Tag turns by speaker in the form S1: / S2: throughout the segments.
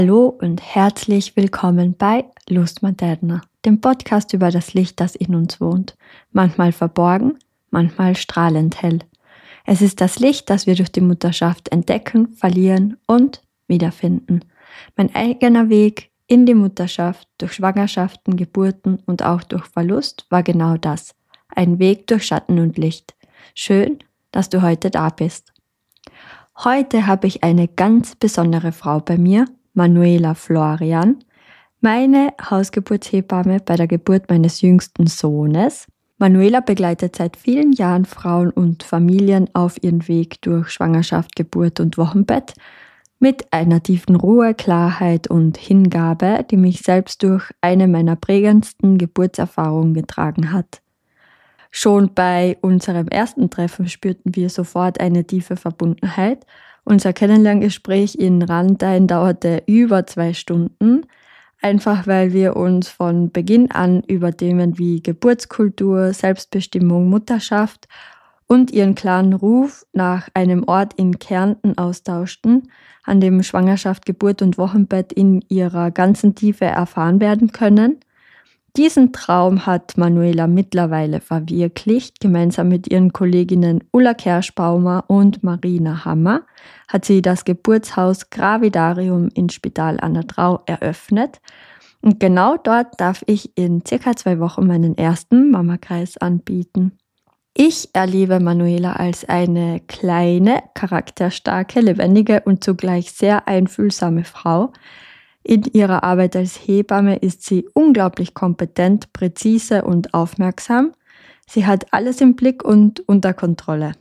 S1: Hallo und herzlich willkommen bei Lust Materna, dem Podcast über das Licht, das in uns wohnt. Manchmal verborgen, manchmal strahlend hell. Es ist das Licht, das wir durch die Mutterschaft entdecken, verlieren und wiederfinden. Mein eigener Weg in die Mutterschaft, durch Schwangerschaften, Geburten und auch durch Verlust war genau das. Ein Weg durch Schatten und Licht. Schön, dass du heute da bist. Heute habe ich eine ganz besondere Frau bei mir, Manuela Florian, meine Hausgeburtshebamme bei der Geburt meines jüngsten Sohnes. Manuela begleitet seit vielen Jahren Frauen und Familien auf ihren Weg durch Schwangerschaft, Geburt und Wochenbett mit einer tiefen Ruhe, Klarheit und Hingabe, die mich selbst durch eine meiner prägendsten Geburtserfahrungen getragen hat. Schon bei unserem ersten Treffen spürten wir sofort eine tiefe Verbundenheit. Unser Kennenlerngespräch in Randein dauerte über 2 Stunden, einfach weil wir uns von Beginn an über Themen wie Geburtskultur, Selbstbestimmung, Mutterschaft und ihren klaren Ruf nach einem Ort in Kärnten austauschten, an dem Schwangerschaft, Geburt und Wochenbett in ihrer ganzen Tiefe erfahren werden können. Diesen Traum hat Manuela mittlerweile verwirklicht. Gemeinsam mit ihren Kolleginnen Ulla Kerschbaumer und Marina Hammer hat sie das Geburtshaus Gravidarium in Spital an der Drau eröffnet. Und genau dort darf ich in circa 2 Wochen meinen ersten Mamakreis anbieten. Ich erlebe Manuela als eine kleine, charakterstarke, lebendige und zugleich sehr einfühlsame Frau. In ihrer Arbeit als Hebamme ist sie unglaublich kompetent, präzise und aufmerksam. Sie hat alles im Blick und unter Kontrolle.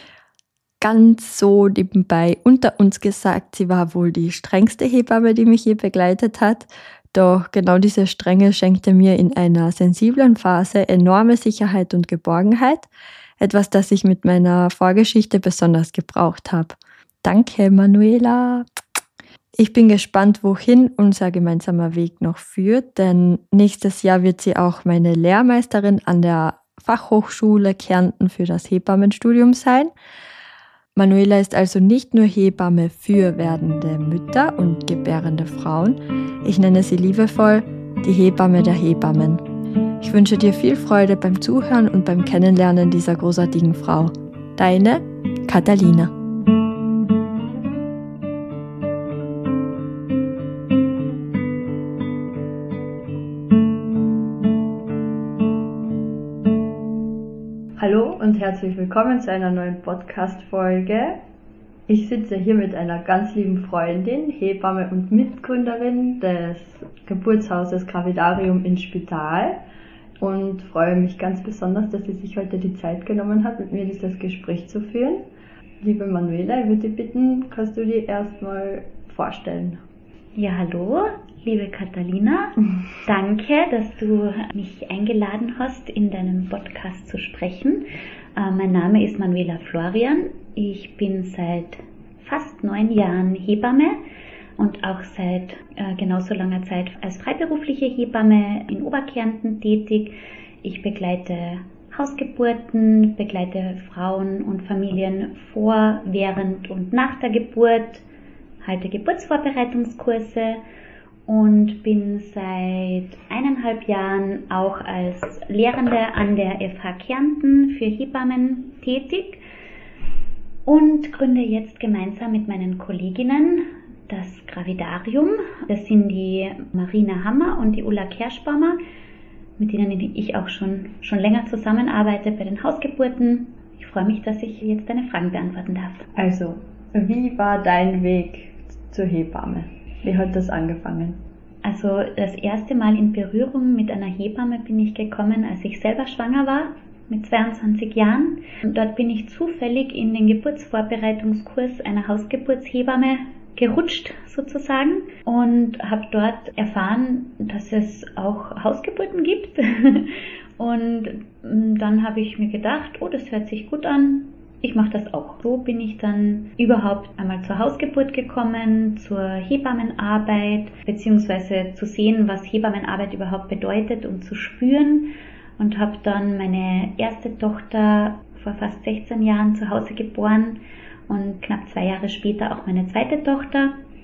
S1: Ganz so nebenbei unter uns gesagt, sie war wohl die strengste Hebamme, die mich je begleitet hat. Doch genau diese Strenge schenkte mir in einer sensiblen Phase enorme Sicherheit und Geborgenheit. Etwas, das ich mit meiner Vorgeschichte besonders gebraucht habe. Danke, Manuela! Ich bin gespannt, wohin unser gemeinsamer Weg noch führt, denn nächstes Jahr wird sie auch meine Lehrmeisterin an der Fachhochschule Kärnten für das Hebammenstudium sein. Manuela ist also nicht nur Hebamme für werdende Mütter und gebärende Frauen. Ich nenne sie liebevoll die Hebamme der Hebammen. Ich wünsche dir viel Freude beim Zuhören und beim Kennenlernen dieser großartigen Frau. Deine Katharina. Hallo und herzlich willkommen zu einer neuen Podcast-Folge. Ich sitze hier mit einer ganz lieben Freundin, Hebamme und Mitgründerin des Geburtshauses Gravidarium in Spital und freue mich ganz besonders, dass sie sich heute die Zeit genommen hat, mit mir dieses Gespräch zu führen. Liebe Manuela, ich würde dich bitten, kannst du dir erstmal vorstellen?
S2: Ja, hallo, liebe Katharina. Danke, dass du mich eingeladen hast, in deinem Podcast zu sprechen. Mein Name ist Manuela Florian. Ich bin seit fast 9 Jahren Hebamme und auch seit genauso langer Zeit als freiberufliche Hebamme in Oberkärnten tätig. Ich begleite Hausgeburten, begleite Frauen und Familien vor, während und nach der Geburt, halte Geburtsvorbereitungskurse und bin seit 1,5 Jahren auch als Lehrende an der FH Kärnten für Hebammen tätig und gründe jetzt gemeinsam mit meinen Kolleginnen das Gravidarium. Das sind die Marina Hammer und die Ulla Kerschbaumer, mit denen ich auch schon länger zusammenarbeite bei den Hausgeburten. Ich freue mich, dass ich jetzt deine Fragen beantworten darf.
S1: Also, wie war dein Weg zur Hebamme? Wie hat das angefangen?
S2: Also das erste Mal in Berührung mit einer Hebamme bin ich gekommen, als ich selber schwanger war, mit 22 Jahren. Und dort bin ich zufällig in den Geburtsvorbereitungskurs einer Hausgeburtshebamme gerutscht sozusagen und habe dort erfahren, dass es auch Hausgeburten gibt. Und dann habe ich mir gedacht, oh, das hört sich gut an. Ich mache das auch. So bin ich dann überhaupt einmal zur Hausgeburt gekommen, zur Hebammenarbeit, beziehungsweise zu sehen, was Hebammenarbeit überhaupt bedeutet und zu spüren. Und habe dann meine erste Tochter vor fast 16 Jahren zu Hause geboren und knapp 2 Jahre später auch meine zweite Tochter.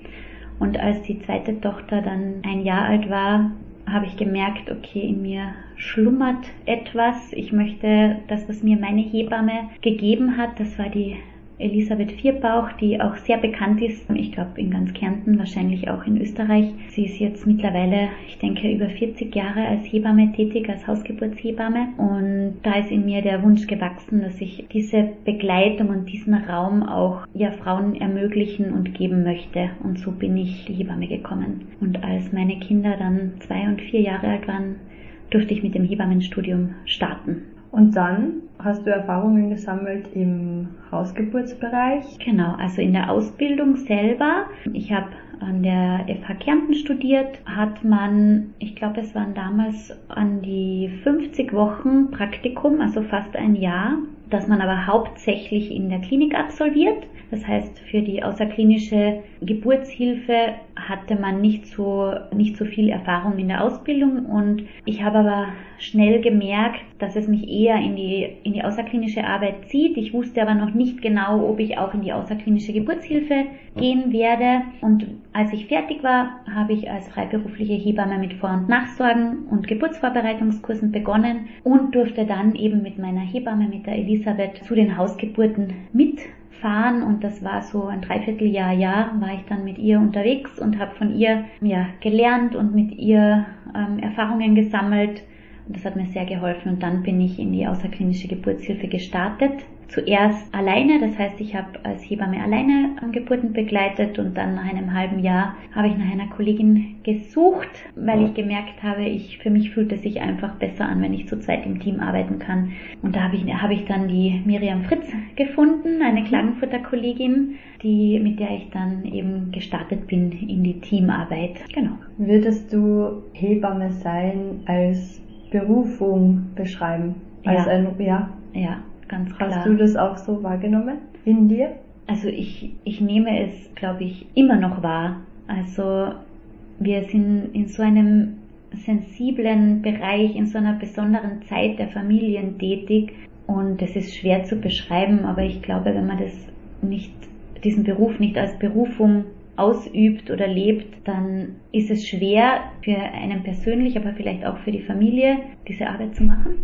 S2: Und als die zweite Tochter dann 1 Jahr alt war, habe ich gemerkt, okay, in mir schlummert etwas. Ich möchte das, was mir meine Hebamme gegeben hat, das war die Elisabeth Vierbauch, die auch sehr bekannt ist, ich glaube in ganz Kärnten, wahrscheinlich auch in Österreich. Sie ist jetzt mittlerweile, ich denke, über 40 Jahre als Hebamme tätig, als Hausgeburtshebamme. Und da ist in mir der Wunsch gewachsen, dass ich diese Begleitung und diesen Raum auch Frauen ermöglichen und geben möchte. Und so bin ich die Hebamme gekommen. Und als meine Kinder dann 2 und 4 Jahre alt waren, durfte ich mit dem Hebammenstudium starten.
S1: Und dann hast du Erfahrungen gesammelt im Hausgeburtsbereich?
S2: Genau, also in der Ausbildung selber. Ich habe an der FH Kärnten studiert, hat man, ich glaube es waren damals an die 50 Wochen Praktikum, also fast 1 Jahr, das man aber hauptsächlich in der Klinik absolviert. Das heißt, für die außerklinische Geburtshilfe hatte man nicht so viel Erfahrung in der Ausbildung, und ich habe aber schnell gemerkt, dass es mich eher in die außerklinische Arbeit zieht. Ich wusste aber noch nicht genau, ob ich auch in die außerklinische Geburtshilfe gehen werde. Und als ich fertig war, habe ich als freiberufliche Hebamme mit Vor- und Nachsorgen und Geburtsvorbereitungskursen begonnen und durfte dann eben mit meiner Hebamme, mit der Elisabeth, zu den Hausgeburten mitfahren. Und das war so ein Dreivierteljahr, war ich dann mit ihr unterwegs und habe von ihr gelernt und mit ihr Erfahrungen gesammelt. Und das hat mir sehr geholfen. Und dann bin ich in die außerklinische Geburtshilfe gestartet. Zuerst alleine, das heißt, ich habe als Hebamme alleine Geburten begleitet, und dann nach einem halben Jahr habe ich nach einer Kollegin gesucht, weil ich gemerkt habe, für mich fühlt es sich einfach besser an, wenn ich zu zweit im Team arbeiten kann. Und da habe ich dann die Miriam Fritz gefunden, eine Klagenfurter Kollegin, mit der ich dann eben gestartet bin in die Teamarbeit. Genau.
S1: Würdest du Hebamme sein als Berufung beschreiben?
S2: Ja, ganz klar.
S1: Hast du das auch so wahrgenommen in dir?
S2: Also ich nehme es, glaube ich, immer noch wahr. Also wir sind in so einem sensiblen Bereich, in so einer besonderen Zeit der Familien tätig, und es ist schwer zu beschreiben, aber ich glaube, wenn man diesen Beruf nicht als Berufung ausübt oder lebt, dann ist es schwer für einen persönlich, aber vielleicht auch für die Familie, diese Arbeit zu machen.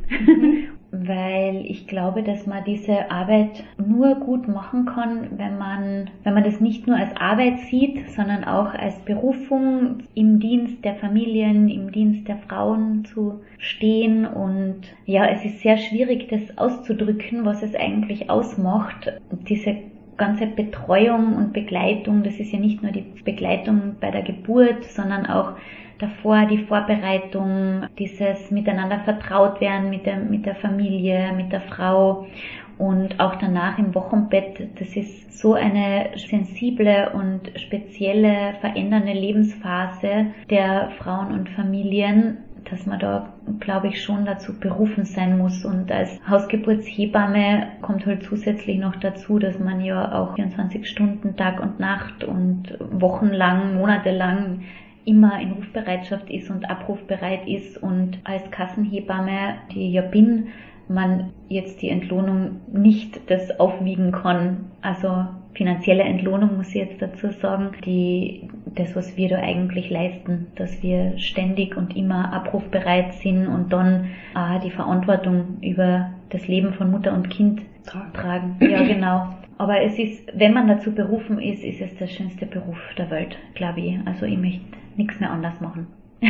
S2: Weil ich glaube, dass man diese Arbeit nur gut machen kann, wenn man das nicht nur als Arbeit sieht, sondern auch als Berufung, im Dienst der Familien, im Dienst der Frauen zu stehen. Und es ist sehr schwierig, das auszudrücken, was es eigentlich ausmacht. Diese ganze Betreuung und Begleitung, das ist ja nicht nur die Begleitung bei der Geburt, sondern auch davor die Vorbereitung, dieses Miteinander vertraut werden mit der Familie, mit der Frau, und auch danach im Wochenbett. Das ist so eine sensible und spezielle, verändernde Lebensphase der Frauen und Familien, dass man da, glaube ich, schon dazu berufen sein muss. Und als Hausgeburtshebamme kommt halt zusätzlich noch dazu, dass man ja auch 24 Stunden Tag und Nacht und wochenlang, monatelang immer in Rufbereitschaft ist und abrufbereit ist, und als Kassenhebamme, die ich ja bin, man jetzt die Entlohnung nicht das aufwiegen kann. Also finanzielle Entlohnung, muss ich jetzt dazu sagen, das, was wir da eigentlich leisten, dass wir ständig und immer abrufbereit sind und dann die Verantwortung über das Leben von Mutter und Kind tragen. Ja, genau. Aber es ist, wenn man dazu berufen ist, ist es der schönste Beruf der Welt, glaube ich. Also ich möchte nichts mehr anders machen.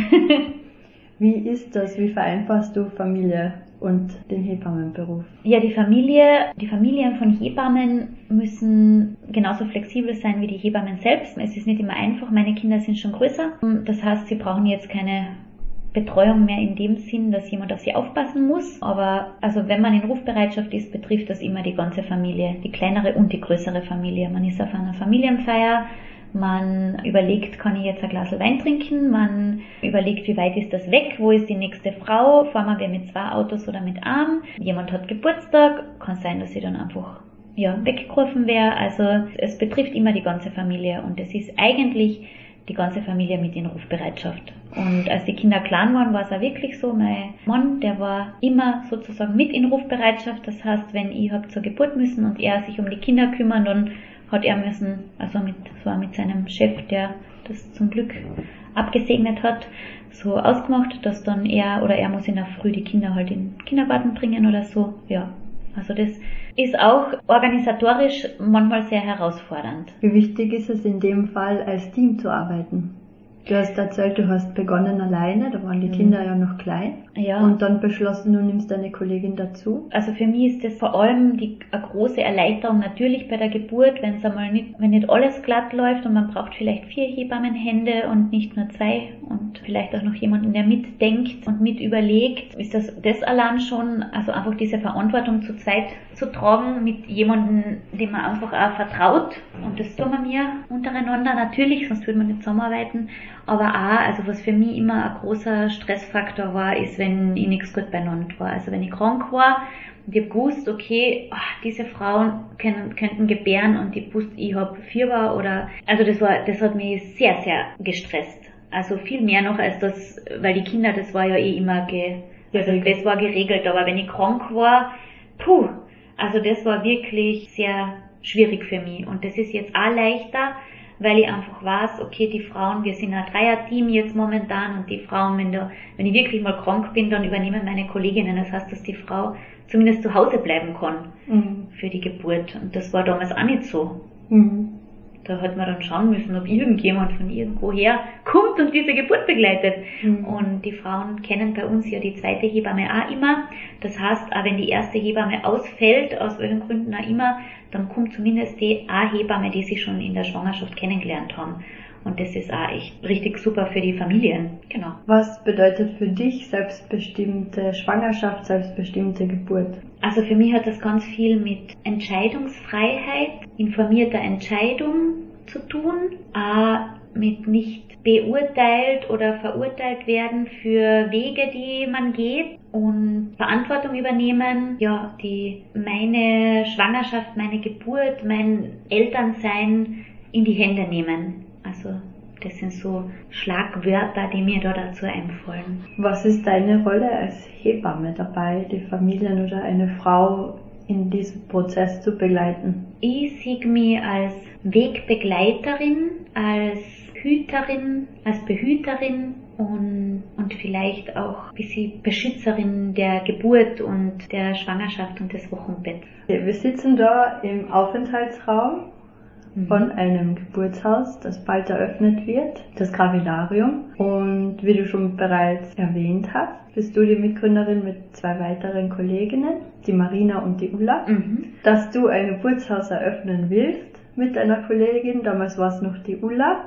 S1: Wie ist das? Wie vereinfachst du Familie und den Hebammenberuf? Ja,
S2: die Familien von Hebammen müssen genauso flexibel sein wie die Hebammen selbst. Es ist nicht immer einfach. Meine Kinder sind schon größer. Das heißt, sie brauchen jetzt keine Betreuung mehr in dem Sinn, dass jemand auf sie aufpassen muss. Aber also wenn man in Rufbereitschaft ist, betrifft das immer die ganze Familie, die kleinere und die größere Familie. Man ist auf einer Familienfeier. Man überlegt, kann ich jetzt ein Glas Wein trinken? Man überlegt, wie weit ist das weg? Wo ist die nächste Frau? Fahren wir mit 2 Autos oder mit einem? Jemand hat Geburtstag. Kann sein, dass sie dann einfach weggerufen wäre. Also es betrifft immer die ganze Familie, und es ist eigentlich die ganze Familie mit in Rufbereitschaft. Und als die Kinder klein waren, war es auch wirklich so. Mein Mann, der war immer sozusagen mit in Rufbereitschaft. Das heißt, wenn ich habe zur Geburt müssen und er sich um die Kinder kümmern, dann hat er müssen, also mit seinem Chef, der das zum Glück abgesegnet hat, so ausgemacht, dass dann er muss in der Früh die Kinder halt in den Kindergarten bringen oder so. Ja, also das ist auch organisatorisch manchmal sehr herausfordernd.
S1: Wie wichtig ist es in dem Fall, als Team zu arbeiten? Du hast erzählt, du hast begonnen alleine, da waren die Kinder ja noch klein.
S2: Ja.
S1: Und dann beschlossen, du nimmst deine Kollegin dazu.
S2: Also für mich ist das vor allem eine große Erleichterung natürlich bei der Geburt, wenn nicht alles glatt läuft und man braucht vielleicht 4 Hebammenhände und nicht nur 2 und vielleicht auch noch jemanden, der mitdenkt und mit überlegt, ist das allein schon, also einfach diese Verantwortung zu zweit zu tragen mit jemandem, dem man einfach auch vertraut. Und das tun wir mir untereinander natürlich, sonst würde man nicht zusammenarbeiten. Aber auch, also was für mich immer ein großer Stressfaktor war, ist, wenn ich nichts gut beieinander war. Also wenn ich krank war und ich habe gewusst, okay, diese Frauen könnten gebären und ich wusste, ich habe Fieber also das hat mich sehr, sehr gestresst. Also viel mehr noch als das, weil die Kinder, das war ja immer das war geregelt. Aber wenn ich krank war, also das war wirklich sehr schwierig für mich. Und das ist jetzt auch leichter, weil ich einfach weiß, okay, die Frauen, wir sind ein Dreier-Team jetzt momentan und die Frauen, wenn ich wirklich mal krank bin, dann übernehmen meine Kolleginnen. Das heißt, dass die Frau zumindest zu Hause bleiben kann für die Geburt. Und das war damals auch nicht so. Da hat man dann schauen müssen, ob irgendjemand von irgendwoher kommt und diese Geburt begleitet. Und die Frauen kennen bei uns ja die zweite Hebamme auch immer. Das heißt, auch wenn die erste Hebamme ausfällt, aus welchen Gründen auch immer, dann kommt zumindest die A-Hebamme, die sie schon in der Schwangerschaft kennengelernt haben. Und das ist auch echt richtig super für die Familien. Genau.
S1: Was bedeutet für dich selbstbestimmte Schwangerschaft, selbstbestimmte Geburt?
S2: Also für mich hat das ganz viel mit Entscheidungsfreiheit, informierter Entscheidung zu tun, auch mit nicht beurteilt oder verurteilt werden für Wege, die man geht und Verantwortung übernehmen, ja, die meine Schwangerschaft, meine Geburt, mein Elternsein in die Hände nehmen. Also das sind so Schlagwörter, die mir da dazu einfallen.
S1: Was ist deine Rolle als Hebamme dabei, die Familien oder eine Frau in diesem Prozess zu begleiten?
S2: Ich sehe mich als Wegbegleiterin, als Hüterin, als Behüterin und vielleicht auch ein bisschen Beschützerin der Geburt und der Schwangerschaft und des Wochenbetts.
S1: Wir sitzen da im Aufenthaltsraum von einem Geburtshaus, das bald eröffnet wird, das Gravidarium. Und wie du schon bereits erwähnt hast, bist du die Mitgründerin mit 2 weiteren Kolleginnen, die Marina und die Ulla, dass du ein Geburtshaus eröffnen willst mit einer Kollegin. Damals war es noch die Ulla.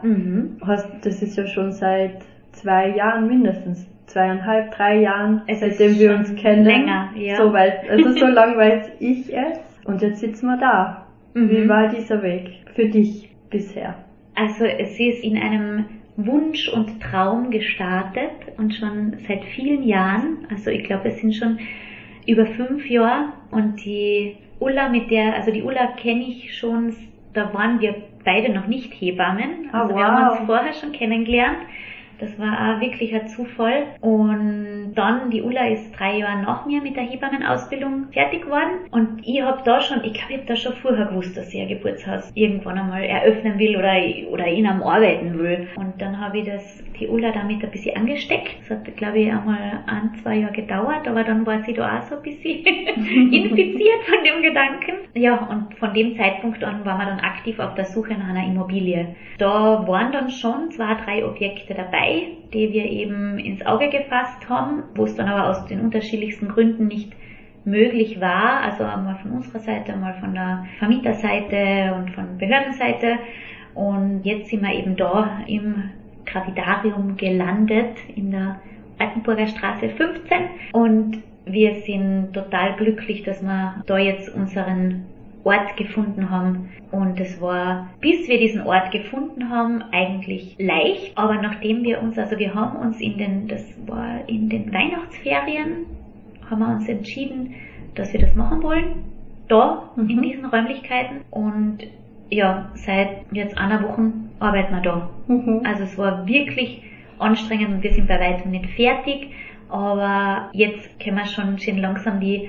S1: Das ist ja schon seit 2 Jahren mindestens. 2,5, 3 Jahren, seitdem wir uns kennen.
S2: Länger, ja.
S1: So lang weiß ich es. Und jetzt sitzen wir da. Wie war dieser Weg für dich bisher?
S2: Also es ist in einem Wunsch und Traum gestartet und schon seit vielen Jahren, also ich glaube es sind schon über 5 Jahre und die Ulla, die Ulla kenne ich schon, da waren wir beide noch nicht Hebammen, also wir haben uns vorher schon kennengelernt. Das war auch wirklich ein Zufall. Und dann, die Ulla ist 3 Jahre nach mir mit der Hebammenausbildung fertig geworden. Und ich habe da schon vorher gewusst, dass ich ein Geburtshaus irgendwann einmal eröffnen will oder in einem arbeiten will. Und dann habe ich die Ulla damit ein bisschen angesteckt. Das hat, glaube ich, einmal 1-2 Jahre gedauert, aber dann war sie da auch so ein bisschen infiziert von dem Gedanken. Ja, und von dem Zeitpunkt an waren wir dann aktiv auf der Suche nach einer Immobilie. Da waren dann schon 2-3 Objekte dabei, die wir eben ins Auge gefasst haben, wo es dann aber aus den unterschiedlichsten Gründen nicht möglich war, also einmal von unserer Seite, einmal von der Vermieterseite und von Behördenseite. Und jetzt sind wir eben da im Gravidarium gelandet in der Altenburger Straße 15 und wir sind total glücklich, dass wir da jetzt unseren Ort gefunden haben. Und es war, bis wir diesen Ort gefunden haben, eigentlich leicht. Aber nachdem wir haben uns in den Weihnachtsferien, haben wir uns entschieden, dass wir das machen wollen. Da, in diesen Räumlichkeiten. Und ja, seit jetzt 1 Woche arbeiten wir da. Also es war wirklich anstrengend und wir sind bei weitem nicht fertig. Aber jetzt können wir schon schön langsam die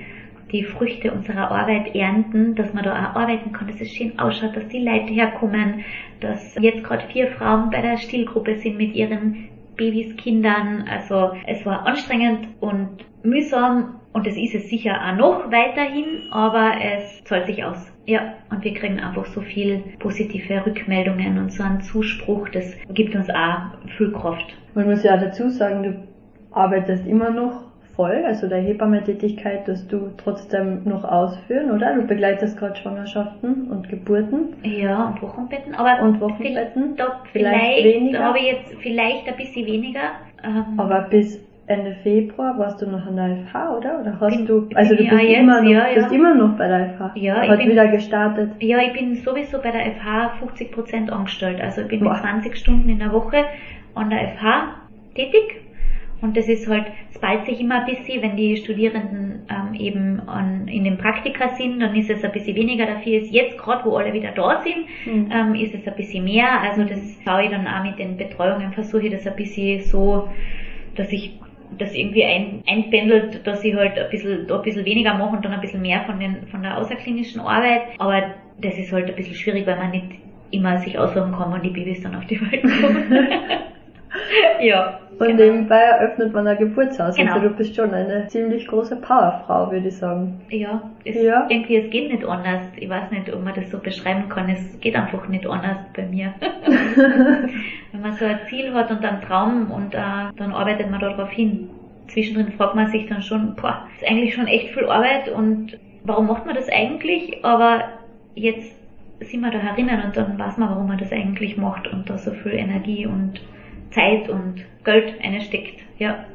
S2: die Früchte unserer Arbeit ernten, dass man da auch arbeiten kann, dass es schön ausschaut, dass die Leute herkommen, dass jetzt gerade 4 Frauen bei der Stillgruppe sind mit ihren Babys, Kindern. Also es war anstrengend und mühsam und es ist es sicher auch noch weiterhin, aber es zahlt sich aus. Ja, und wir kriegen einfach so viel positive Rückmeldungen und so einen Zuspruch, das gibt uns auch viel Kraft.
S1: Man muss ja dazu sagen, du arbeitest immer noch voll, also der Hebammentätigkeit, dass du trotzdem noch ausführen, oder? Du begleitest gerade Schwangerschaften und Geburten.
S2: Ja, und Wochenbetten, aber
S1: vielleicht weniger.
S2: Da habe ich jetzt vielleicht ein bisschen weniger.
S1: Aber bis Ende Februar warst du noch an der FH, oder? Oder hast du bist immer noch bei der FH?
S2: Ja,
S1: hat wieder gestartet.
S2: Ja, ich bin sowieso bei der FH 50% angestellt. Also ich bin mit 20 Stunden in der Woche an der FH tätig. Und das ist halt, es ballt sich immer ein bisschen, wenn die Studierenden eben in den Praktika sind, dann ist es ein bisschen weniger. Dafür ist jetzt gerade, wo alle wieder da sind, ist es ein bisschen mehr. Also das schaue ich dann auch mit den Betreuungen, versuche ich das ein bisschen so, dass ich das irgendwie einpendelt, dass ich halt ein bisschen weniger mache und dann ein bisschen mehr von der außerklinischen Arbeit. Aber das ist halt ein bisschen schwierig, weil man nicht immer sich aussuchen kann, wann die Babys dann auf die Welt kommen. Ja.
S1: Und nebenbei eröffnet man ein Geburtshaus.
S2: Genau.
S1: Also du bist schon eine ziemlich große Powerfrau, würde ich sagen.
S2: Ja, es geht nicht anders. Ich weiß nicht, ob man das so beschreiben kann. Es geht einfach nicht anders bei mir. Wenn man so ein Ziel hat und einen Traum und dann arbeitet man darauf hin. Zwischendrin fragt man sich dann schon, das ist eigentlich schon echt viel Arbeit und warum macht man das eigentlich? Aber jetzt sind wir da herinnen und dann weiß man, warum man das eigentlich macht und da so viel Energie und Zeit und Geld einsteckt, ja.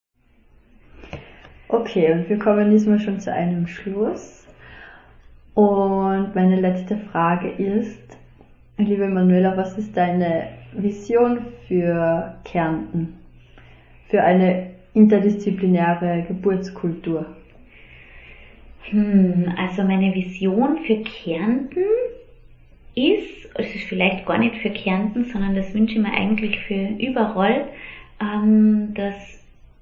S1: Okay, und wir kommen diesmal schon zu einem Schluss. Und meine letzte Frage ist, liebe Manuela, was ist deine Vision für Kärnten? Für eine interdisziplinäre Geburtskultur?
S2: Also meine Vision für Kärnten es ist vielleicht gar nicht für Kärnten, sondern das wünsche ich mir eigentlich für überall, dass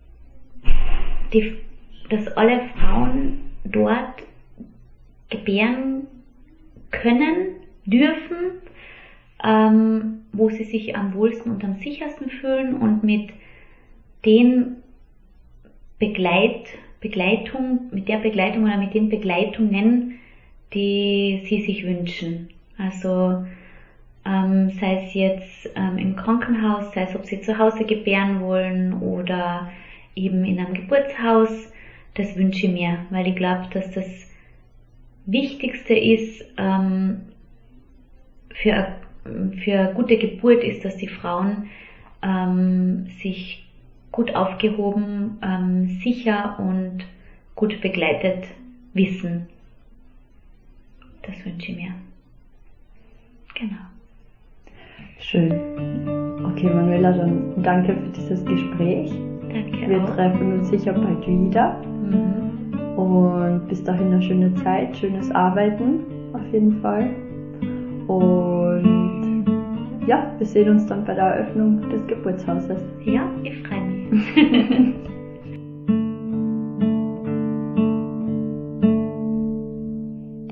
S2: alle Frauen dort gebären können, dürfen, wo sie sich am wohlsten und am sichersten fühlen und mit den Begleitungen die sie sich wünschen. Also sei es jetzt im Krankenhaus, sei es ob sie zu Hause gebären wollen oder eben in einem Geburtshaus, das wünsche ich mir, weil ich glaube, dass das Wichtigste ist für eine gute Geburt ist, dass die Frauen sich gut aufgehoben, sicher und gut begleitet wissen. Das wünsche ich mir. Genau.
S1: Schön. Okay, Manuela, dann danke für dieses Gespräch.
S2: Danke
S1: Wir
S2: auch.
S1: treffen uns sicher bald wieder. Und bis dahin eine schöne Zeit, schönes Arbeiten auf jeden Fall. Und ja, wir sehen uns dann bei der Eröffnung des Geburtshauses.
S2: Ja, ich freue mich.